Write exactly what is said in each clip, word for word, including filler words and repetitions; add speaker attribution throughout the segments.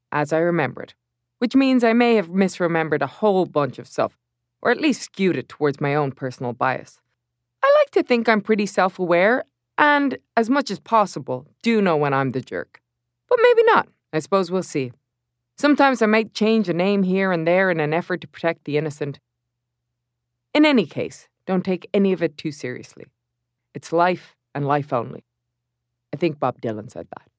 Speaker 1: as I remember it, which means I may have misremembered a whole bunch of stuff, or at least skewed it towards my own personal bias. I like to think I'm pretty self-aware and, as much as possible, do know when I'm the jerk. But maybe not. I suppose we'll see. Sometimes I might change a name here and there in an effort to protect the innocent. In any case, don't take any of it too seriously. It's life and life only. I think Bob Dylan said that.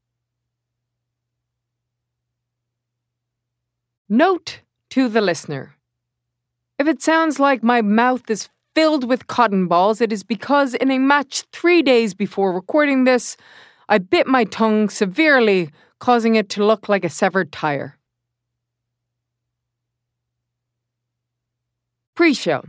Speaker 1: Note to the listener. If it sounds like my mouth is filled with cotton balls, it is because in a match three days before recording this, I bit my tongue severely, causing it to look like a severed tire. Pre-show.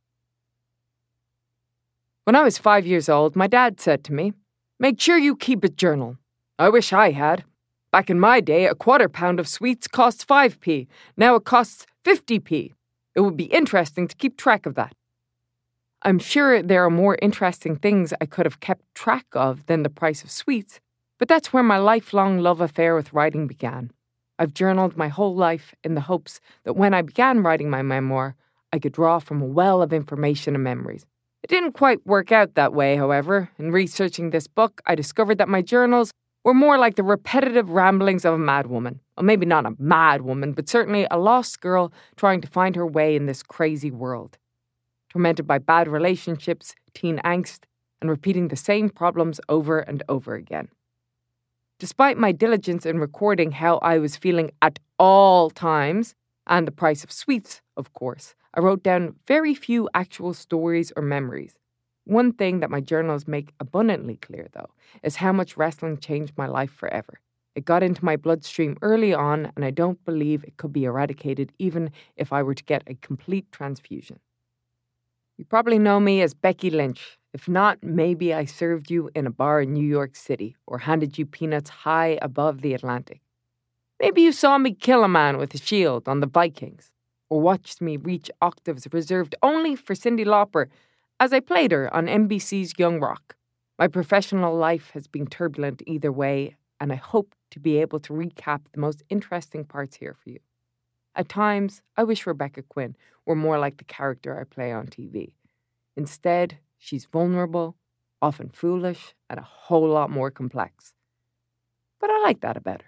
Speaker 1: When I was five years old, my dad said to me, "Make sure you keep a journal." I wish I had. Back in my day, a quarter pound of sweets cost five p. Now it costs fifty p. It would be interesting to keep track of that. I'm sure there are more interesting things I could have kept track of than the price of sweets, but that's where my lifelong love affair with writing began. I've journaled my whole life in the hopes that when I began writing my memoir, I could draw from a well of information and memories. It didn't quite work out that way, however. In researching this book, I discovered that my journals were more like the repetitive ramblings of a madwoman. Well, maybe not a mad woman, but certainly a lost girl trying to find her way in this crazy world. Tormented by bad relationships, teen angst, and repeating the same problems over and over again. Despite my diligence in recording how I was feeling at all times, and the price of sweets, of course, I wrote down very few actual stories or memories. One thing that my journals make abundantly clear, though, is how much wrestling changed my life forever. It got into my bloodstream early on, and I don't believe it could be eradicated even if I were to get a complete transfusion. You probably know me as Becky Lynch. If not, maybe I served you in a bar in New York City or handed you peanuts high above the Atlantic. Maybe you saw me kill a man with a shield on the Vikings, or watched me reach octaves reserved only for Cyndi Lauper as I played her on N B C's Young Rock. My professional life has been turbulent either way, and I hope to be able to recap the most interesting parts here for you. At times, I wish Rebecca Quinn were more like the character I play on T V. Instead, she's vulnerable, often foolish, and a whole lot more complex. But I like that about her.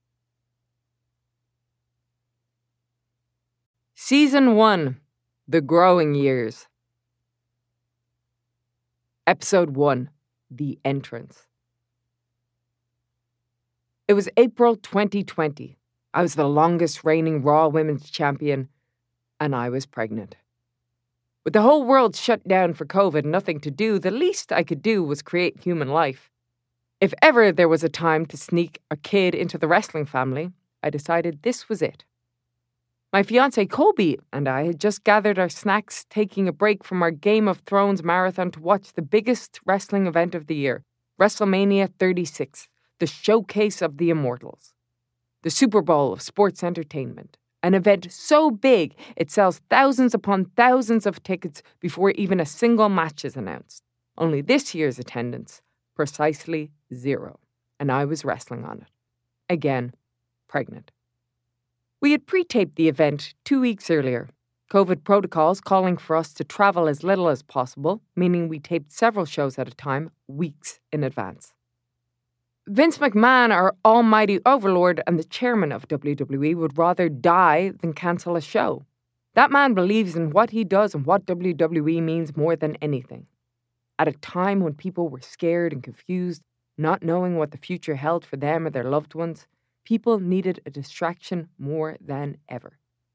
Speaker 1: Season one, The Growing Years. Episode one, The Entrance. It was April twenty twenty. I was the longest reigning Raw Women's Champion, and I was pregnant. With the whole world shut down for COVID and nothing to do, the least I could do was create human life. If ever there was a time to sneak a kid into the wrestling family, I decided this was it. My fiancé Colby and I had just gathered our snacks, taking a break from our Game of Thrones marathon to watch the biggest wrestling event of the year, WrestleMania thirty-six, the showcase of the Immortals. The Super Bowl of sports entertainment, an event so big it sells thousands upon thousands of tickets before even a single match is announced. Only this year's attendance, precisely zero, and I was wrestling on it. Again, pregnant. We had pre-taped the event two weeks earlier. COVID protocols calling for us to travel as little as possible, meaning we taped several shows at a time, weeks in advance. Vince McMahon, our almighty overlord and the chairman of W W E, would rather die than cancel a show. That man believes in what he does and what W W E means more than anything. At a time when people were scared and confused, not knowing what the future held for them or their loved ones, people needed a distraction more than ever.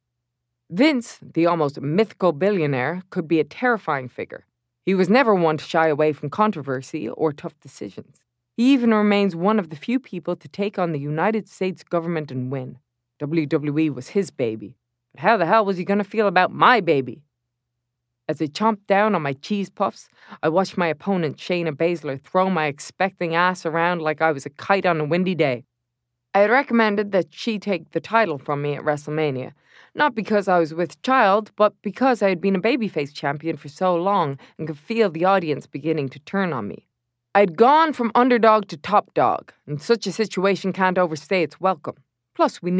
Speaker 1: Vince, the almost mythical billionaire, could be a terrifying figure. He was never one to shy away from controversy or tough decisions. He even remains one of the few people to take on the United States government and win. W W E was his baby. But how the hell was he going to feel about my baby? As I chomped down on my cheese puffs, I watched my opponent Shayna Baszler throw my expecting ass around like I was a kite on a windy day. I had recommended that she take the title from me at WrestleMania, not because I was with child, but because I had been a babyface champion for so long and could feel the audience beginning to turn on me. I'd gone from underdog to top dog, and such a situation can't overstay its welcome. Plus, we